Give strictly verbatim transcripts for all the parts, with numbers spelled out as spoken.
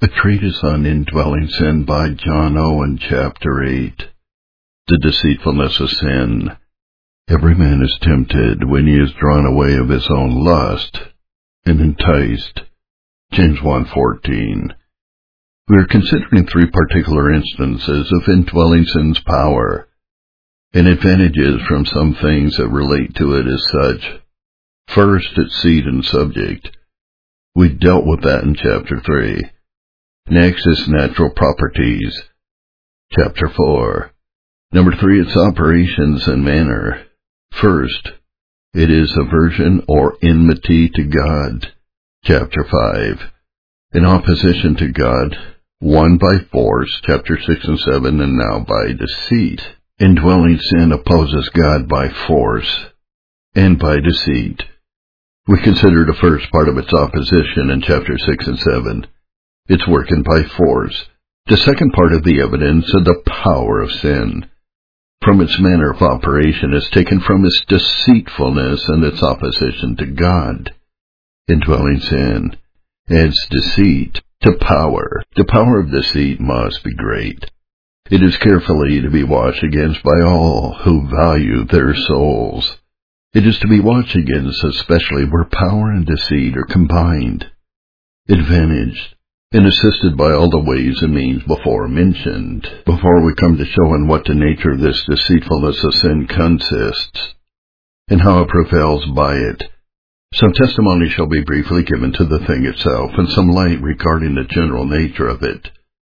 A Treatise on Indwelling Sin by John Owen, Chapter eight. The Deceitfulness of Sin. Every man is tempted when he is drawn away of his own lust and enticed. James one fourteen. We are considering three particular instances of indwelling sin's power, and advantages from some things that relate to it as such. First, its seed and subject. We dealt with that in Chapter three. Next, its natural properties. Chapter four. Number three, its operations and manner. First, it is aversion or enmity to God. Chapter five. In opposition to God, one by force, chapter six and seven, and now by deceit. Indwelling sin opposes God by force and by deceit. We consider the first part of its opposition in chapter six and seven. It's working by force. The second part of the evidence of the power of sin, from its manner of operation, is taken from its deceitfulness and its opposition to God. Indwelling sin adds deceit to power. The power of deceit must be great. It is carefully to be watched against by all who value their souls. It is to be watched against especially where power and deceit are combined, advantaged, and assisted by all the ways and means before mentioned, before we come to showing what the nature of this deceitfulness of sin consists, and how it prevails by it. Some testimony shall be briefly given to the thing itself, and some light regarding the general nature of it.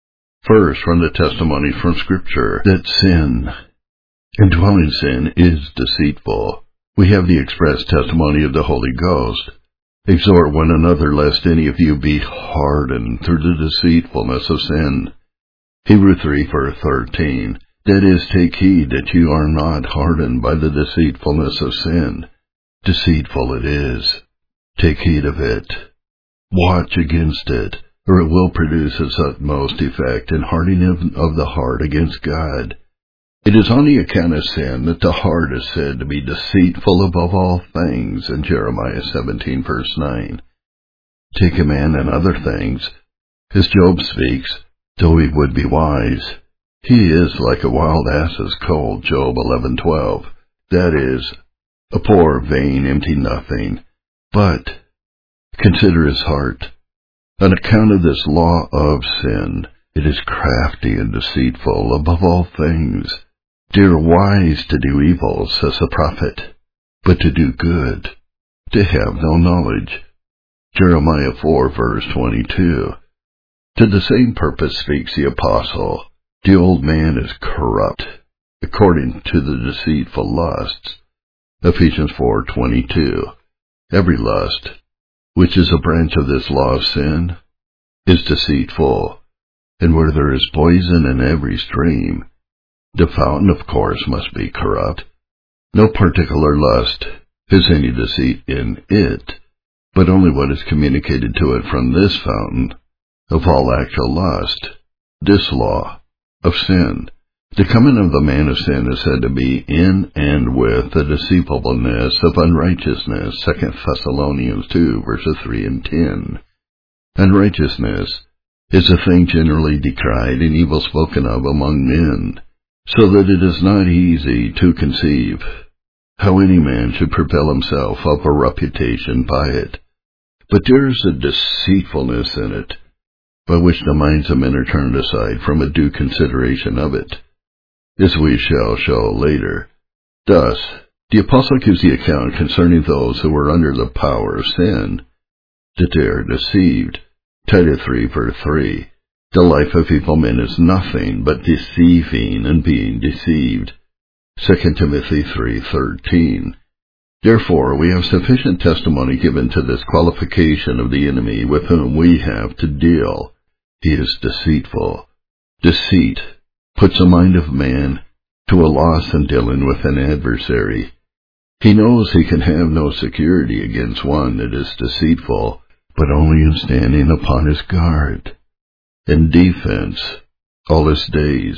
First, from the testimonies from Scripture, that sin, indwelling sin, is deceitful. We have the express testimony of the Holy Ghost. Exhort one another lest any of you be hardened through the deceitfulness of sin. Hebrews three, verse thirteen. That is, take heed that you are not hardened by the deceitfulness of sin. Deceitful it is. Take heed of it. Watch against it, or it will produce its utmost effect in hardening of the heart against God. It is on the account of sin that the heart is said to be deceitful above all things in Jeremiah seventeen, verse nine. Take a man and other things. As Job speaks, though he would be wise, he is like a wild ass's colt, Job eleven twelve. That is, a poor, vain, empty nothing. But consider his heart. On account of this law of sin, it is crafty and deceitful above all things. Dear wise to do evil, says the prophet, but to do good, to have no knowledge. Jeremiah four, verse twenty-two. To the same purpose speaks the apostle. The old man is corrupt, according to the deceitful lusts. Ephesians four, twenty-two. Every lust, which is a branch of this law of sin, is deceitful, and where there is poison in every stream, the fountain, of course, must be corrupt. No particular lust has any deceit in it, but only what is communicated to it from this fountain of all actual lust, this law of sin. The coming of the man of sin is said to be in and with the deceivableness of unrighteousness, Second Thessalonians two, verses three and ten. Unrighteousness is a thing generally decried and evil spoken of among men, so that it is not easy to conceive how any man should propel himself up a reputation by it. But there is a deceitfulness in it, by which the minds of men are turned aside from a due consideration of it, as we shall show later. Thus, the apostle gives the account concerning those who are under the power of sin, that they are deceived. Titus three, verse three. The life of evil men is nothing but deceiving and being deceived. Second Timothy three, thirteen. Therefore, we have sufficient testimony given to this qualification of the enemy with whom we have to deal. He is deceitful. Deceit puts the mind of man to a loss in dealing with an adversary. He knows he can have no security against one that is deceitful, but only in standing upon his guard and defense all his days.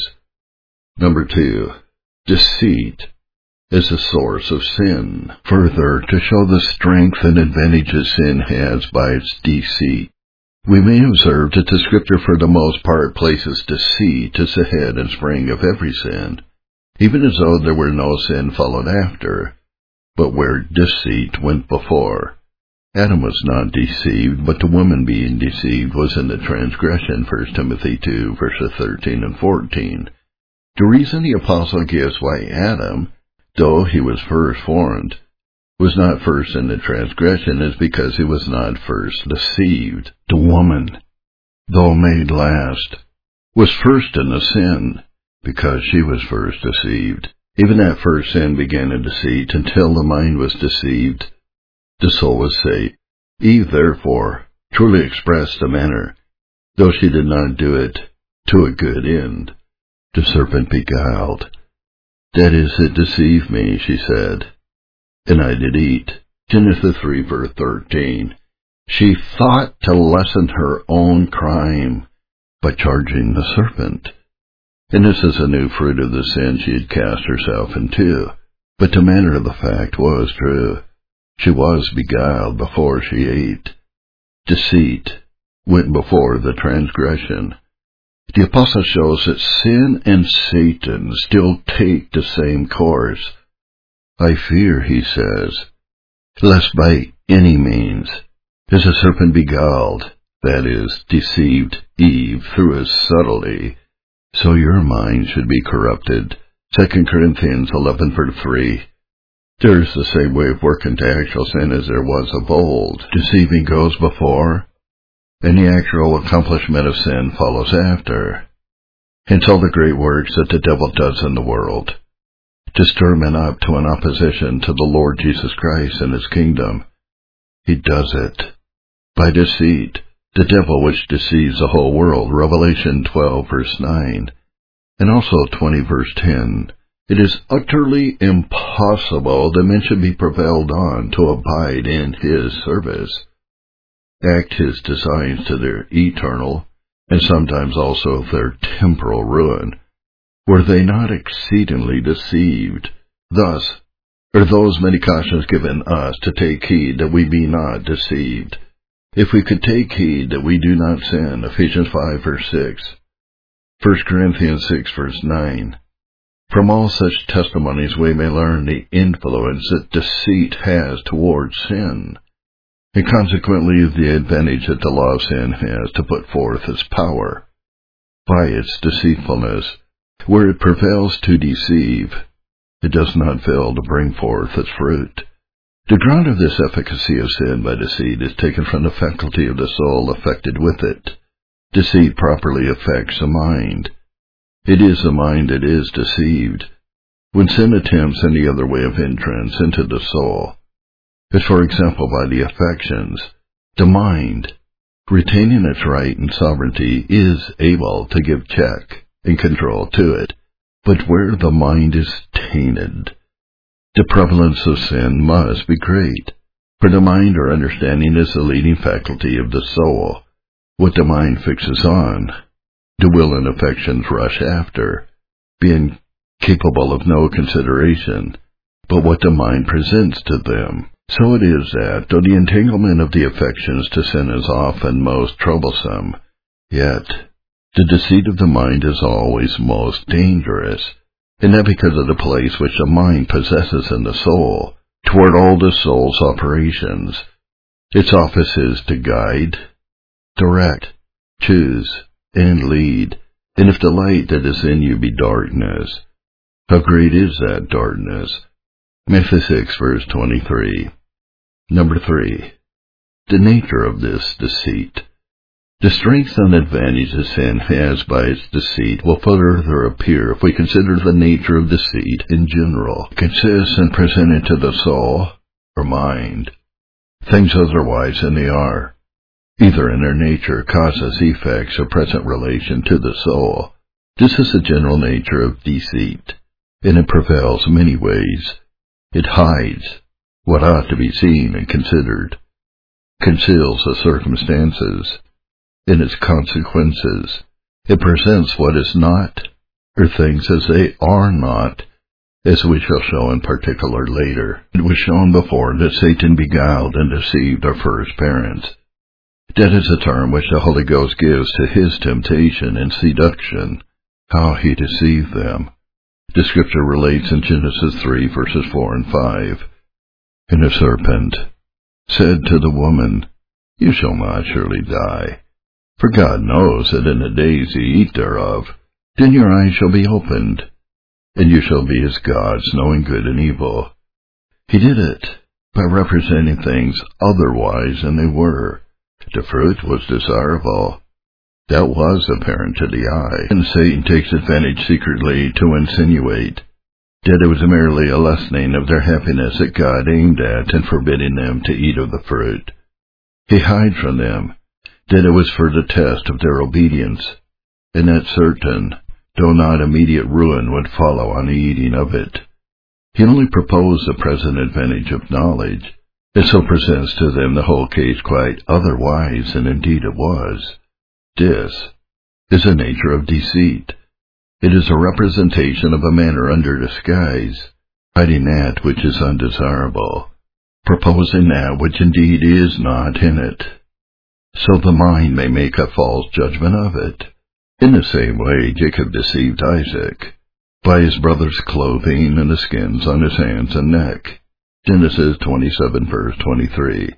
Number two, deceit is a source of sin. Further, to show the strength and advantages sin has by its deceit, We may observe that the Scripture for the most part places deceit as the head and spring of every sin, even as though there were no sin followed after, but where deceit went before. Adam was not deceived, but the woman being deceived was in the transgression, First Timothy two, verses thirteen and fourteen. The reason the apostle gives why Adam, though he was first formed, was not first in the transgression is because he was not first deceived. The woman, though made last, was first in the sin, because she was first deceived. Even that first sin began in deceit until the mind was deceived. The soul was saved. Eve, therefore, truly expressed the manner, though she did not do it to a good end. The serpent beguiled. That is, it deceived me, she said, and I did eat. Genesis three, verse thirteen. She thought to lessen her own crime by charging the serpent. And this is a new fruit of the sin she had cast herself into. But the manner of the fact was true. She was beguiled before she ate. Deceit went before the transgression. The apostle shows that sin and Satan still take the same course. I fear, he says, lest by any means, as the serpent beguiled, that is, deceived Eve through his subtlety, so your mind should be corrupted. Second Corinthians eleven, verse three. There is the same way of working to actual sin as there was of old. Deceiving goes before, and the actual accomplishment of sin follows after. Hence all the great works that the devil does in the world, to stir men up to an opposition to the Lord Jesus Christ and his kingdom. He does it by deceit, the devil which deceives the whole world, Revelation twelve, verse nine, and also twenty, verse ten. It is utterly impossible that men should be prevailed on to abide in his service, act his designs to their eternal, and sometimes also their temporal ruin, were they not exceedingly deceived. Thus are those many cautions given us to take heed that we be not deceived. If we could take heed that we do not sin, Ephesians five, verse six, First Corinthians six, verse nine. From all such testimonies we may learn the influence that deceit has towards sin, and consequently the advantage that the law of sin has to put forth its power. By its deceitfulness, where it prevails to deceive, it does not fail to bring forth its fruit. The ground of this efficacy of sin by deceit is taken from the faculty of the soul affected with it. Deceit properly affects the mind. It is the mind that is deceived. When sin attempts any other way of entrance into the soul, as for example by the affections, the mind, retaining its right and sovereignty, is able to give check and control to it. But where the mind is tainted, the prevalence of sin must be great, for the mind or understanding is the leading faculty of the soul. What the mind fixes on, the will and affections rush after, being capable of no consideration but what the mind presents to them. So it is that, though the entanglement of the affections to sin is often most troublesome, yet the deceit of the mind is always most dangerous, and that because of the place which the mind possesses in the soul, toward all the soul's operations. Its office is to guide, direct, choose, and lead. And if the light that is in you be darkness, how great is that darkness? Matthew six, verse twenty-three. Number three, the nature of this deceit. The strength and advantage that sin has by its deceit will further appear if we consider the nature of deceit in general. It consists in presenting to the soul, or mind, things otherwise than they are, either in their nature, causes, effects, or present relation to the soul. This is the general nature of deceit, and it prevails many ways. It hides what ought to be seen and considered, conceals the circumstances and its consequences. It presents what is not, or things as they are not, as we shall show in particular later. It was shown before that Satan beguiled and deceived our first parents. That is a term which the Holy Ghost gives to his temptation and seduction, how he deceived them. The Scripture relates in Genesis three, verses four and five, "And the serpent said to the woman, You shall not surely die. For God knows that in the days ye eat thereof, then your eyes shall be opened, and you shall be as gods, knowing good and evil." He did it by representing things otherwise than they were. The fruit was desirable. That was apparent to the eye, and Satan takes advantage secretly to insinuate that it was merely a lessening of their happiness that God aimed at in forbidding them to eat of the fruit. He hides from them that it was for the test of their obedience, and that certain, though not immediate ruin would follow on the eating of it. He only proposed the present advantage of knowledge, and so presents to them the whole case quite otherwise than indeed it was. This is the nature of deceit. It is a representation of a manner under disguise, hiding that which is undesirable, proposing that which indeed is not in it, so the mind may make a false judgment of it. In the same way Jacob deceived Isaac, by his brother's clothing and the skins on his hands and neck. Genesis twenty-seven, verse twenty-three.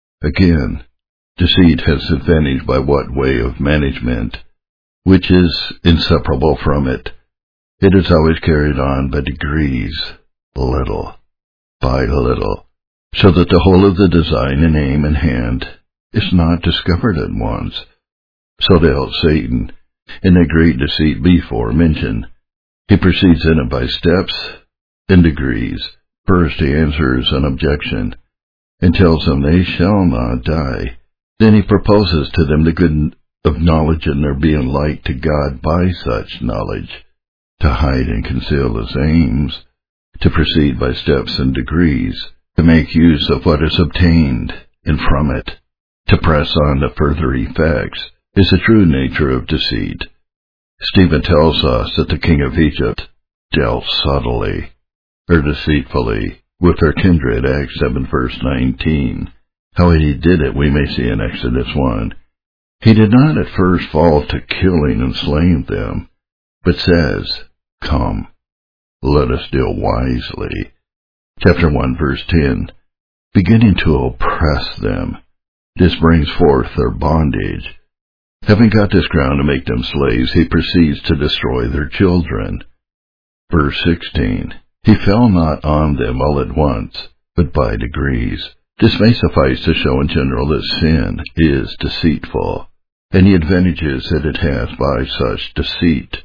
Again, deceit has advantage by what way of management, which is inseparable from it. It is always carried on by degrees, little by little, so that the whole of the design and aim in hand is not discovered at once. So dealt Satan in that great deceit before mentioned. He proceeds in it by steps and degrees. First he answers an objection, and tells them they shall not die. Then he proposes to them the good of knowledge and their being like to God by such knowledge, to hide and conceal his aims, to proceed by steps and degrees, to make use of what is obtained, and from it, to press on to further effects, is the true nature of deceit. Stephen tells us that the king of Egypt dealt subtly, or deceitfully, with their kindred, Acts seven, verse nineteen. How he did it we may see in Exodus one. He did not at first fall to killing and slaying them, but says, "Come, let us deal wisely." Chapter one, verse ten. Beginning to oppress them, this brings forth their bondage. Having got this ground to make them slaves, he proceeds to destroy their children. Verse sixteen. He fell not on them all at once, but by degrees. This may suffice to show in general that sin is deceitful, and the advantages that it has by such deceit.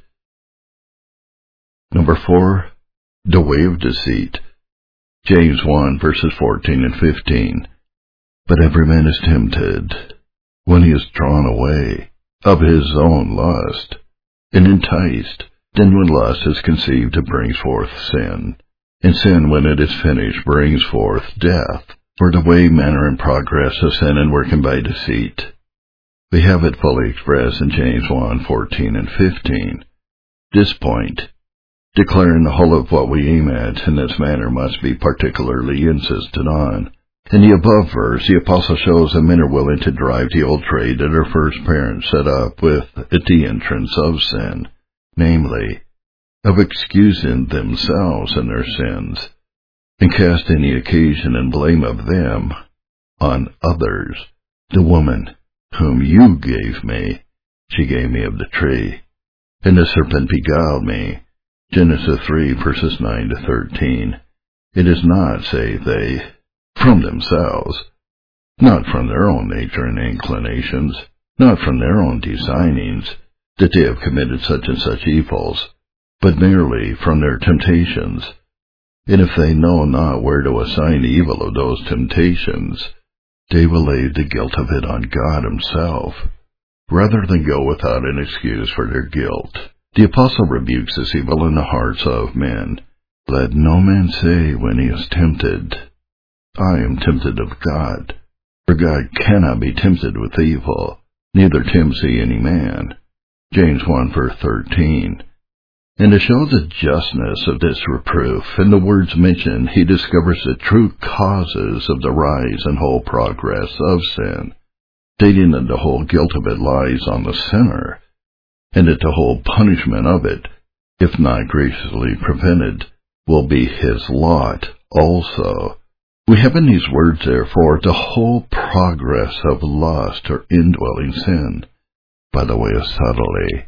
Number four, the way of deceit. James one, verses fourteen and fifteen. But every man is tempted when he is drawn away of his own lust, and enticed. Then when lust is conceived, it brings forth sin, and sin, when it is finished, brings forth death. For the way, manner, and progress of sin and working by deceit, we have it fully expressed in James one, fourteen and fifteen. This point, declaring the whole of what we aim at in this manner, must be particularly insisted on. In the above verse, the apostle shows that men are willing to drive the old trade that our first parents set up with at the entrance of sin, namely, of excusing themselves in their sins, and casting the occasion and blame of them on others. The woman whom you gave me, she gave me of the tree, and the serpent beguiled me. Genesis three, verses nine to thirteen. It is not, say they, from themselves, not from their own nature and inclinations, not from their own designings, that they have committed such and such evils, but merely from their temptations. And if they know not where to assign the evil of those temptations, they will lay the guilt of it on God himself, rather than go without an excuse for their guilt. The apostle rebukes this evil in the hearts of men. Let no man say when he is tempted, I am tempted of God. For God cannot be tempted with evil, neither tempts he any man. James one, verse thirteen. And to show the justness of this reproof, in the words mentioned, he discovers the true causes of the rise and whole progress of sin. stating that the whole guilt of it lies on the sinner, and that the whole punishment of it, if not graciously prevented, will be his lot also. We have in these words, therefore, the whole progress of lust or indwelling sin, by the way of subtlety,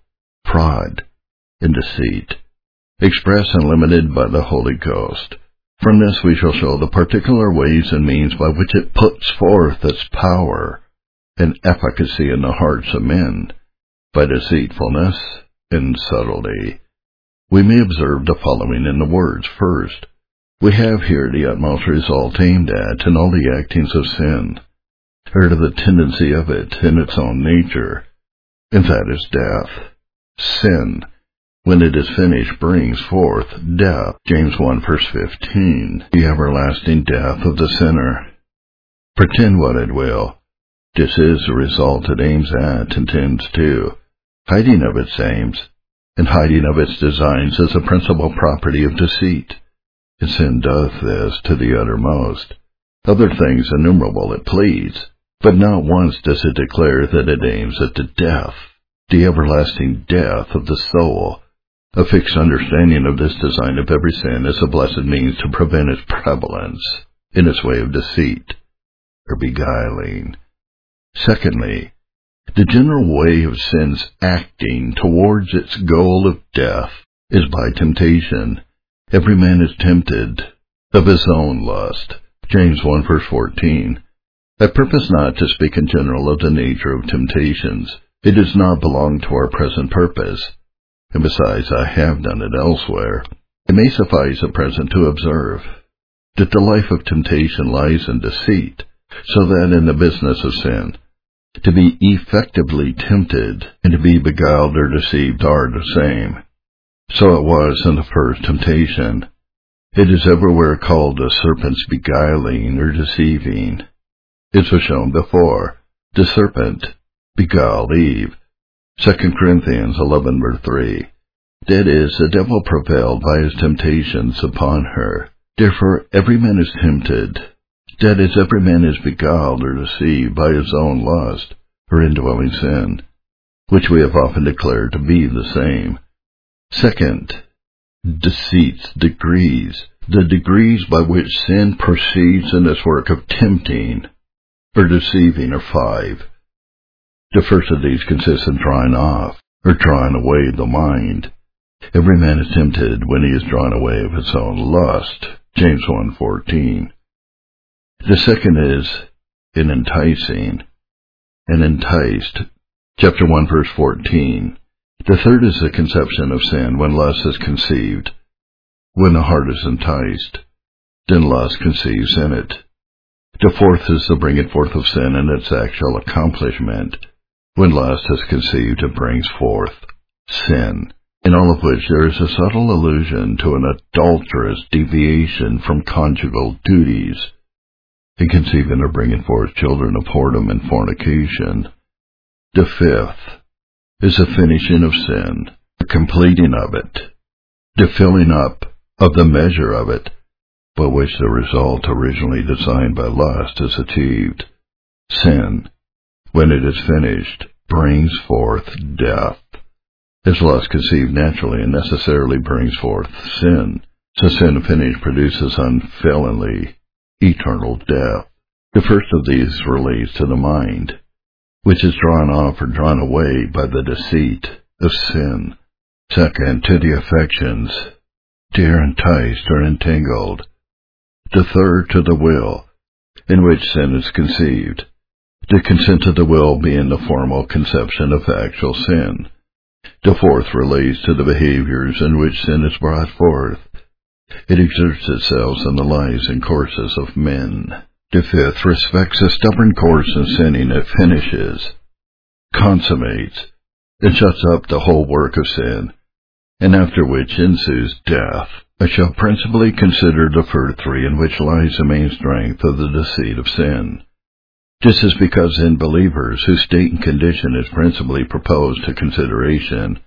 fraud, and deceit, expressed and limited by the Holy Ghost. From this we shall show the particular ways and means by which it puts forth its power and efficacy in the hearts of men, by deceitfulness and subtlety. We may observe the following in the words. First, we have here the utmost result aimed at in all the actings of sin, or to the tendency of it in its own nature, and that is death. Sin, when it is finished, brings forth death. James one verse fifteen, the everlasting death of the sinner. Pretend what it will, this is the result it aims at and tends to. Hiding of its aims and hiding of its designs is a principal property of deceit, and sin doth this to the uttermost. Other things innumerable it pleads, but not once does it declare that it aims at the death, the everlasting death of the soul. A fixed understanding of this design of every sin is a blessed means to prevent its prevalence in its way of deceit or beguiling. Secondly, the general way of sin's acting towards its goal of death is by temptation. Every man is tempted of his own lust. James one verse fourteen. I purpose not to speak in general of the nature of temptations. It does not belong to our present purpose, and besides I have done it elsewhere. It may suffice at present to observe that the life of temptation lies in deceit, so that in the business of sin, to be effectively tempted and to be beguiled or deceived are the same. So it was in the first temptation. It is everywhere called the serpent's beguiling or deceiving. It was shown before. The serpent beguiled Eve. Second Corinthians eleven verse three. That is, the devil prevailed by his temptations upon her. Therefore every man is tempted. That is, every man is beguiled or deceived by his own lust or indwelling sin, which we have often declared to be the same. Second, deceit's degrees, the degrees by which sin proceeds in its work of tempting or deceiving are five. The first of these consists in drawing off or drawing away the mind. Every man is tempted when he is drawn away of his own lust. James one fourteen. The second is in enticing and enticed. Chapter one verse fourteen. The third is the conception of sin when lust is conceived. When the heart is enticed, then lust conceives in it. The fourth is the bringing forth of sin in its actual accomplishment. When lust is conceived, it brings forth sin, in all of which there is a subtle allusion to an adulterous deviation from conjugal duties, in conceiving or bringing forth children of whoredom and fornication. The fifth is the finishing of sin, the completing of it, the filling up of the measure of it, by which the result originally designed by lust is achieved. Sin, when it is finished, brings forth death. As lust conceived naturally and necessarily brings forth sin, so sin finished produces unfailingly eternal death. The first of these relates to the mind, which is drawn off or drawn away by the deceit of sin. Second, to the affections, they are enticed or entangled. The third, to the will, in which sin is conceived, the consent of the will being the formal conception of actual sin. The fourth relates to the behaviors in which sin is brought forth. It exerts itself in the lives and courses of men. The fifth respects a stubborn course in sinning it finishes, consummates, and shuts up the whole work of sin, and after which ensues death. I shall principally consider the first three, in which lies the main strength of the deceit of sin. This is because in believers whose state and condition is principally proposed to consideration,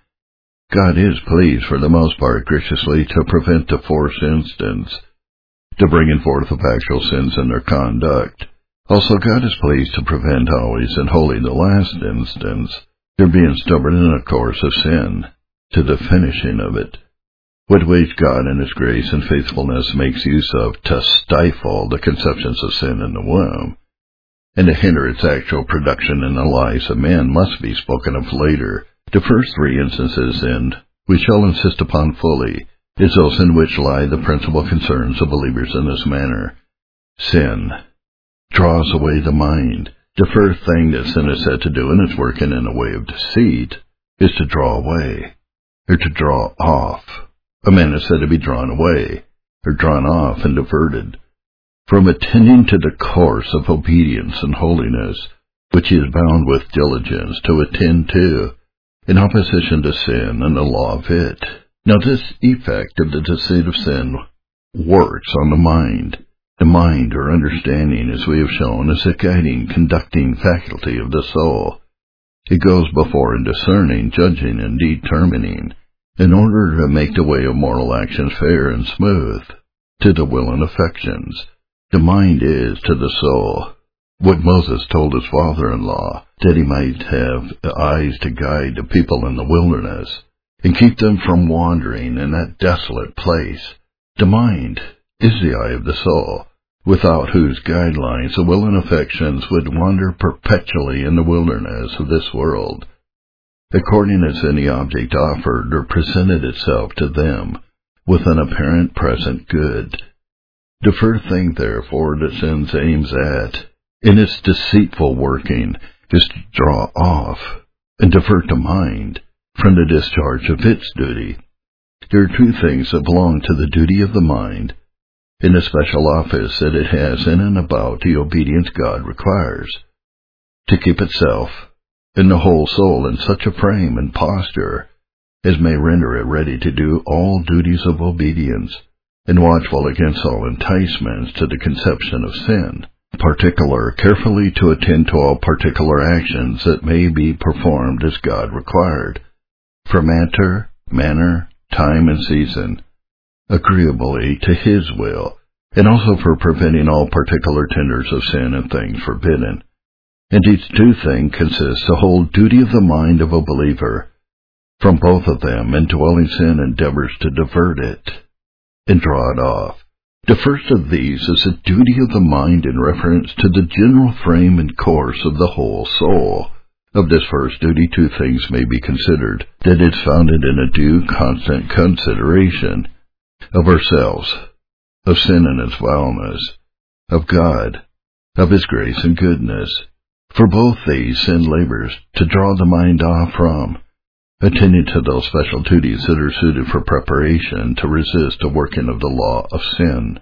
God is pleased for the most part graciously to prevent the forced instance, the bringing forth of actual sins in their conduct, Also, God is pleased to prevent always, and wholly in the last instance, their being stubborn in a course of sin, to the finishing of it, what ways God in His grace and faithfulness makes use of to stifle the conceptions of sin in the womb, and to hinder its actual production in the lives of men, must be spoken of later. The first three instances, and we shall insist upon fully, is those in which lie the principal concerns of believers in this manner. Sin draws away the mind. The first thing that sin is said to do in its working in a way of deceit is to draw away, or to draw off. A man is said to be drawn away, or drawn off and diverted, from attending to the course of obedience and holiness, which he is bound with diligence to attend to, in opposition to sin and the law of it. Now this effect of the deceit of sin works on the mind. The mind, or understanding, as we have shown, is a guiding, conducting faculty of the soul. It goes before in discerning, judging, and determining, in order to make the way of mortal actions fair and smooth, to the will and affections. The mind is to the soul what Moses told his father-in-law, that he might have eyes to guide the people in the wilderness, and keep them from wandering in that desolate place. The mind is the eye of the soul, without whose guidelines the will and affections would wander perpetually in the wilderness of this world, according as any object offered or presented itself to them with an apparent present good. The first thing, therefore, that sin aims at, in its deceitful working, is to draw off and divert the mind from the discharge of its duty. There are two things that belong to the duty of the mind, in the special office that it has in and about the obedience God requires: to keep itself and the whole soul in such a frame and posture as may render it ready to do all duties of obedience, and watchful against all enticements to the conception of sin. Particular, carefully to attend to all particular actions that may be performed as God required, for matter, manner, time, and season, agreeably to His will, and also for preventing all particular tenders of sin and things forbidden. And these two things consist the whole duty of the mind of a believer. From both of them, indwelling sin endeavors to divert it and draw it off. The first of these is the duty of the mind in reference to the general frame and course of the whole soul. Of this first duty, two things may be considered: that it is founded in a due, constant consideration of ourselves, of sin and its vileness, of God, of His grace and goodness. For both these, sin labors to draw the mind off from, attending to those special duties that are suited for preparation to resist the working of the law of sin.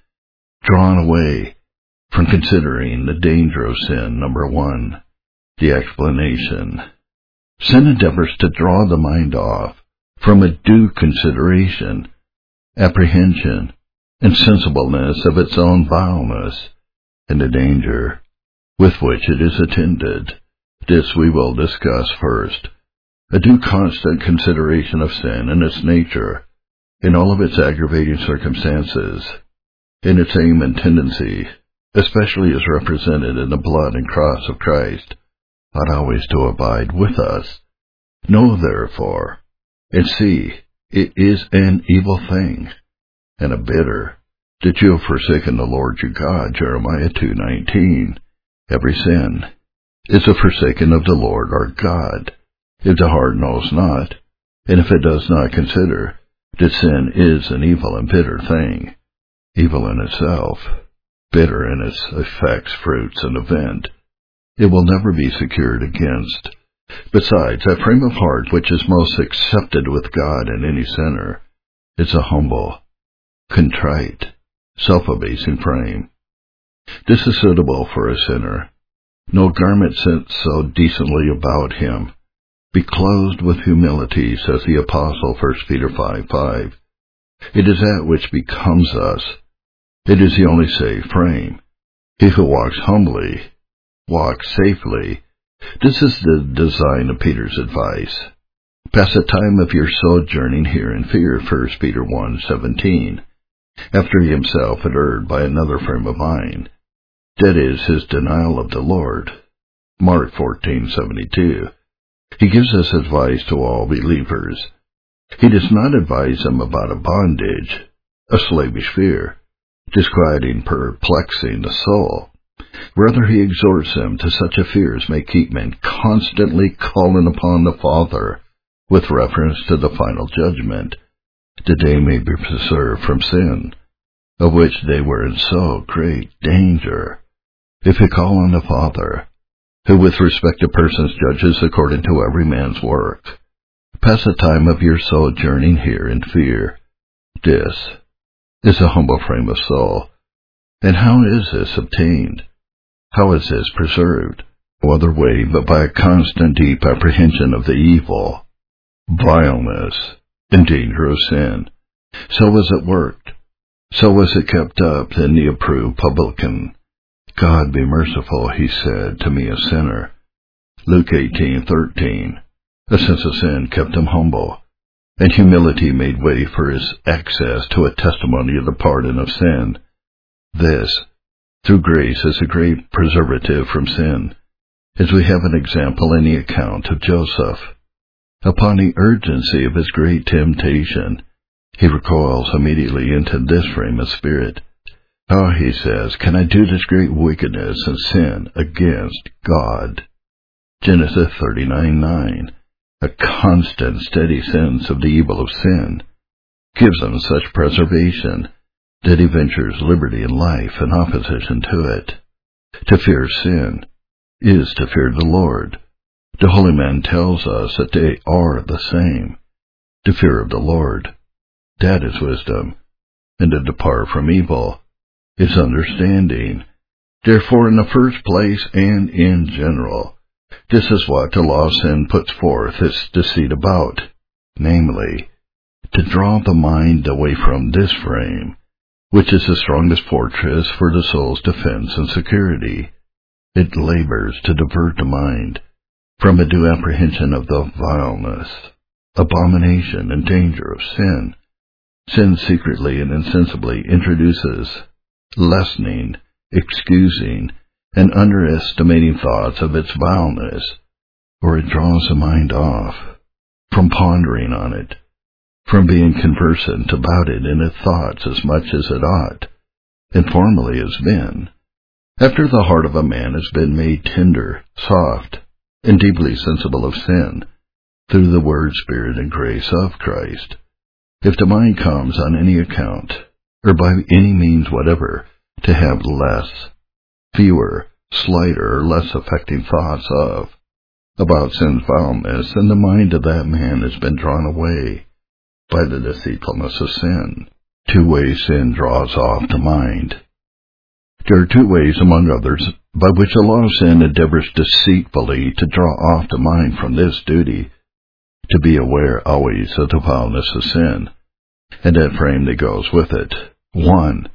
Drawn away from considering the danger of sin, number one. The explanation. Sin endeavors to draw the mind off from a due consideration, apprehension, and sensibleness of its own vileness, and the danger with which it is attended. This we will discuss first. A due constant consideration of sin and its nature, in all of its aggravating circumstances, in its aim and tendency, especially as represented in the blood and cross of Christ, ought always to abide with us. Know therefore, and see, it is an evil thing, and a bitter, that you have forsaken the Lord your God, Jeremiah two nineteen. Every sin is a forsaken of the Lord our God, if the heart knows not, and if it does not consider that sin is an evil and bitter thing, evil in itself, bitter in its effects, fruits, and event. It will never be secured against. Besides, that frame of heart which is most accepted with God in any sinner is a humble, contrite, self-abasing frame. This is suitable for a sinner. No garment sent so decently about him. Be clothed with humility, says the Apostle, First Peter five five. It is that which becomes us. It is the only safe frame. He who walks humbly walks safely. This is the design of Peter's advice. Pass the time of your sojourning here in fear, First Peter one seventeen, after he himself had erred by another frame of mind. That is his denial of the Lord. Mark fourteen seventy-two. He gives us advice to all believers. He does not advise them about a bondage, a slavish fear, disquieting, perplexing the soul. Rather, he exhorts them to such a fear as may keep men constantly calling upon the Father with reference to the final judgment, that they may be preserved from sin, of which they were in so great danger. If you call on the Father, who with respect to persons judges according to every man's work, pass the time of your sojourning here in fear. This is a humble frame of soul. And how is this obtained? How is this preserved? No other way but by a constant deep apprehension of the evil, vileness, and danger of sin. So was it worked. So was it kept up in the approved publican. God be merciful, he said, to me a sinner. Luke eighteen thirteen. A sense of sin kept him humble, and humility made way for his access to a testimony of the pardon of sin. This, through grace, is a great preservative from sin, as we have an example in the account of Joseph. Upon the urgency of his great temptation, he recoils immediately into this frame of spirit. How, he says, can I do this great wickedness and sin against God? Genesis thirty-nine nine. A constant, steady sense of the evil of sin gives him such preservation that he ventures liberty and life in opposition to it. To fear sin is to fear the Lord. The holy man tells us that they are the same. To fear of the Lord, that is wisdom, and to depart from evil is understanding. Therefore, in the first place and in general, this is what the law of sin puts forth its deceit about, namely, to draw the mind away from this frame, which is the strongest fortress for the soul's defense and security. It labors to divert the mind from a due apprehension of the vileness, abomination, and danger of sin. Sin secretly and insensibly introduces lessening, excusing, and underestimating thoughts of its vileness, or it draws the mind off from pondering on it, from being conversant about it in its thoughts as much as it ought, and formerly has been, after the heart of a man has been made tender, soft, and deeply sensible of sin, through the Word, Spirit, and grace of Christ. If the mind comes on any account, or by any means whatever, to have less, fewer, slighter, or less affecting thoughts of, about sin's vileness, then the mind of that man has been drawn away by the deceitfulness of sin. Two ways sin draws off the mind. There are two ways, among others, by which the law of sin endeavors deceitfully to draw off the mind from this duty, to be aware always of the vileness of sin, and that frame that goes with it. One,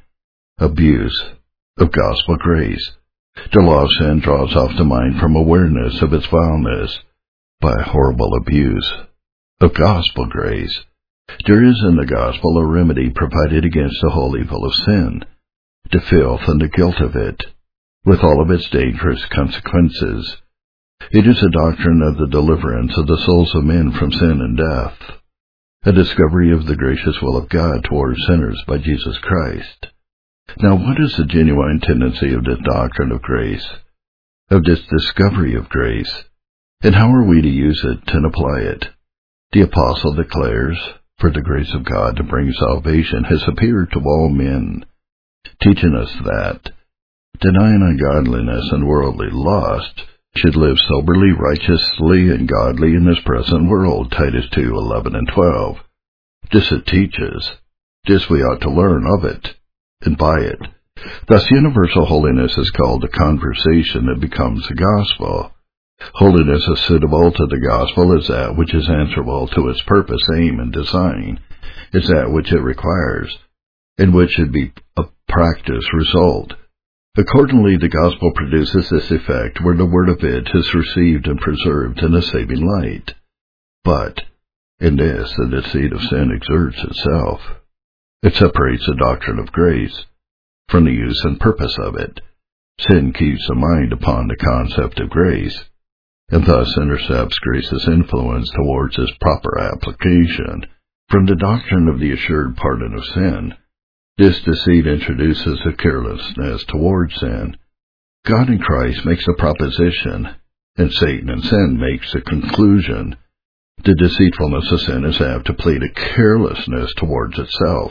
abuse of gospel grace. The law of sin draws off the mind from awareness of its vileness by horrible abuse of gospel grace. There is in the gospel a remedy provided against the whole evil of sin, the filth and the guilt of it, with all of its dangerous consequences. It is a doctrine of the deliverance of the souls of men from sin and death, a discovery of the gracious will of God towards sinners by Jesus Christ. Now, what is the genuine tendency of this doctrine of grace, of this discovery of grace, and how are we to use it and apply it? The apostle declares, for the grace of God to bring salvation has appeared to all men, teaching us that, denying ungodliness and worldly lust, should live soberly, righteously, and godly in this present world, Titus two eleven and twelve. This it teaches. This we ought to learn of it, and by it. Thus universal holiness is called the conversation that becomes the gospel. Holiness is suitable to the gospel is that which is answerable to its purpose, aim, and design, is that which it requires, and which should be a practice result. Accordingly, the gospel produces this effect where the word of it is received and preserved in a saving light. But in this the deceit of sin exerts itself. It separates the doctrine of grace from the use and purpose of it. Sin keeps the mind upon the concept of grace, and thus intercepts grace's influence towards its proper application. From the doctrine of the assured pardon of sin, this deceit introduces a carelessness towards sin. God in Christ makes a proposition, and Satan in sin makes a conclusion. The deceitfulness of sin is apt to plead a carelessness towards itself,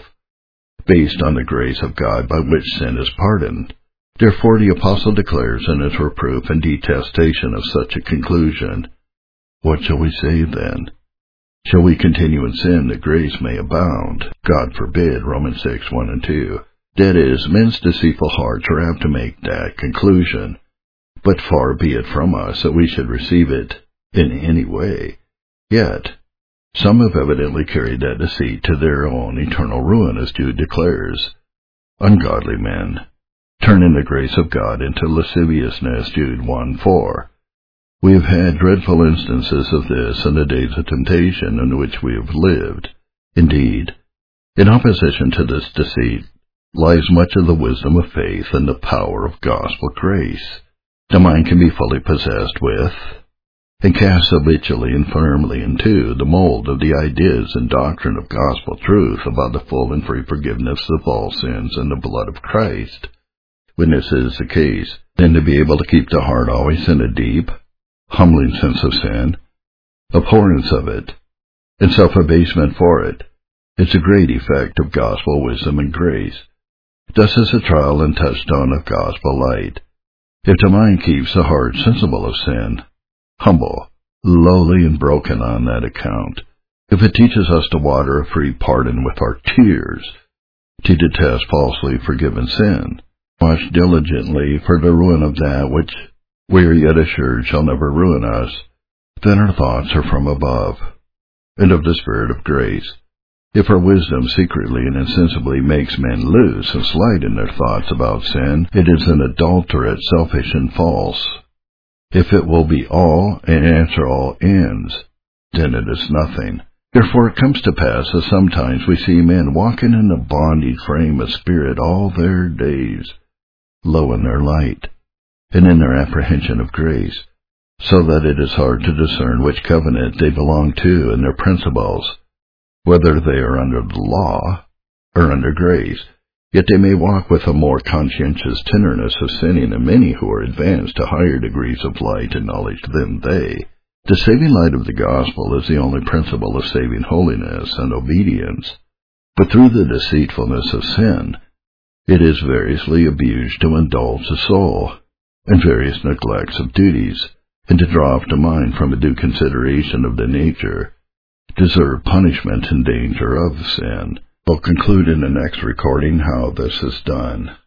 based on the grace of God by which sin is pardoned. Therefore the apostle declares in his reproof and detestation of such a conclusion, "What shall we say then? Shall we continue in sin that grace may abound? God forbid." Romans six, one and two. That is, men's deceitful hearts are apt to make that conclusion. But far be it from us that we should receive it in any way. Yet, some have evidently carried that deceit to their own eternal ruin, as Jude declares. Ungodly men, turning the grace of God into lasciviousness, Jude one, four. We have had dreadful instances of this in the days of temptation in which we have lived. Indeed, in opposition to this deceit lies much of the wisdom of faith and the power of gospel grace. The mind can be fully possessed with, and cast habitually and firmly into, the mold of the ideas and doctrine of gospel truth about the full and free forgiveness of all sins in the blood of Christ. When this is the case, then to be able to keep the heart always in a deep, humbling sense of sin, abhorrence of it, and self-abasement for it, is a great effect of gospel wisdom and grace. Thus is the trial and touchstone of gospel light. If the mind keeps the heart sensible of sin, humble, lowly, and broken on that account, if it teaches us to water a free pardon with our tears, to detest falsely forgiven sin, watch diligently for the ruin of that which we are yet assured shall never ruin us, then our thoughts are from above, and of the Spirit of grace. If our wisdom secretly and insensibly makes men loose and slight in their thoughts about sin, it is an adulterate, selfish, and false. If it will be all and answer all ends, then it is nothing. Therefore it comes to pass that sometimes we see men walking in a bondage frame of spirit all their days, low in their light, and in their apprehension of grace, so that it is hard to discern which covenant they belong to and their principles, whether they are under the law or under grace. Yet they may walk with a more conscientious tenderness of sinning than many who are advanced to higher degrees of light and knowledge than they. The saving light of the gospel is the only principle of saving holiness and obedience, but through the deceitfulness of sin, it is variously abused to indulge the soul, and various neglects of duties, and to draw off the mind from a due consideration of the nature, deserve punishment and danger of sin. We'll conclude in the next recording how this is done.